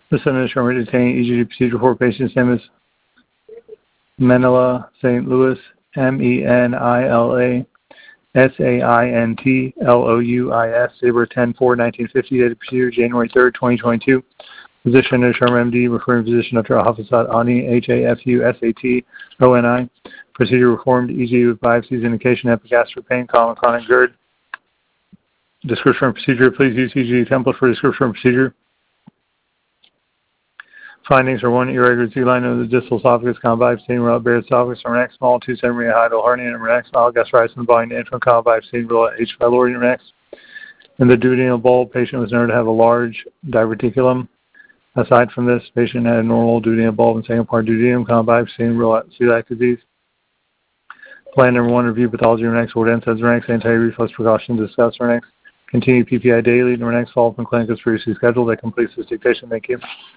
The Senator Sherman detaining EGD procedure for patient's name is Menila St. Louis, MENILA SAINTLOUIS, Saber 10/4/1950, dated procedure January 3rd, 2022. Physician is Sherman MD, referring physician Dr. Hafizat Ani, HAFUSATONI. Procedure reformed EGD with biopsies, indication epigastric pain, common chronic GERD. Description of procedure. Please use EGD template for description of procedure. Findings are 1, irregular Z-line of the distal esophagus, common biopsy, real Barrett's esophagus, next, small, 2 centimeter hydal hernia, next, mild gastritis and volume, infant, common biopsy, real H. pylori, next. In the duodenal bulb, patient was noted to have a large diverticulum. Aside from this, patient had a normal duodenal bulb and second part duodenum, common biopsy, and real celiac disease. Plan number 1, review pathology, next, order NSAIDs, next, anti-reflux precautions, discuss, next. Continue PPI daily, next, follow up in clinic as previously scheduled. That completes this dictation. Thank you.